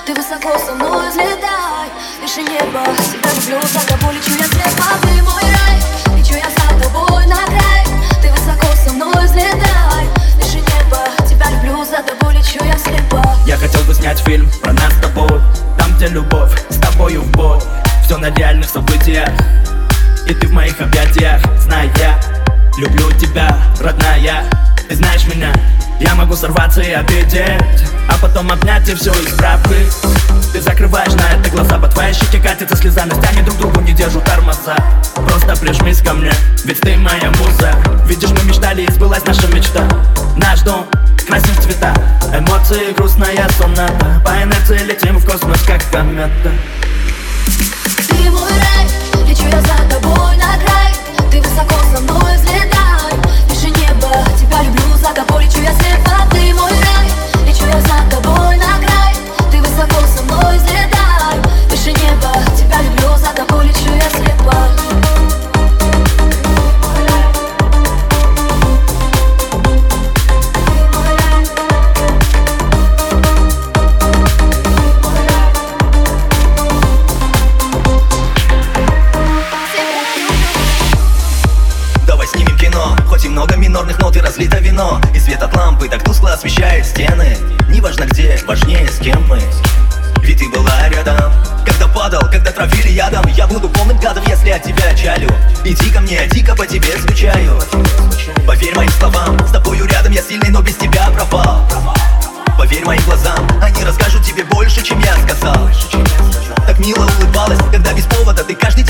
ты высоко со мной взлетай. Выше неба, всегда люблю, за тобой лечу я слепо. Ты мой рай, лечу я за тобой на край. Ты высоко со мной взлетай. Выше неба, тебя люблю, за тобой лечу я слепо. Я хотел бы снять фильм про нас с тобой, там, где любовь с тобою в бой. Все на реальных событиях, и ты в моих объятиях. Знай, я люблю тебя, родная. Ты знаешь меня, я могу сорваться и обидеть, а потом обнять и все исправить. Ты закрываешь на это глаза, по твоей щеке катится слеза. Нас тянет друг другу, не держу тормоза. Просто прижмись ко мне, ведь ты моя муза. Видишь, мы мечтали, и сбылась наша мечта. Наш дом красив цвета, эмоции, грустная соната. По инерции летим в космос, как комета. Ты мой рай, лечу я за тобой на край. Ты высоко со мной взлетай. Выше неба, тебя люблю, за тобой лечу я слепо. Ты мой рай, лечу я за тобой на край. Ты высоко со мной взлетай. Выше неба, тебя люблю, за тобой лечу я слепо. Хоть и много минорных нот и разлито вино, и свет от лампы так тускло освещает стены. Неважно где, важнее с кем мы. Ведь ты была рядом, когда падал, когда травили ядом. Я буду полным гадом, если от тебя чалю. Иди ко мне, дико по тебе скучаю. Поверь моим словам, с тобою рядом я сильный, но без тебя пропал. Поверь моим глазам, они расскажут тебе больше, чем я сказал. Так мило улыбалась, когда без повода ты каждый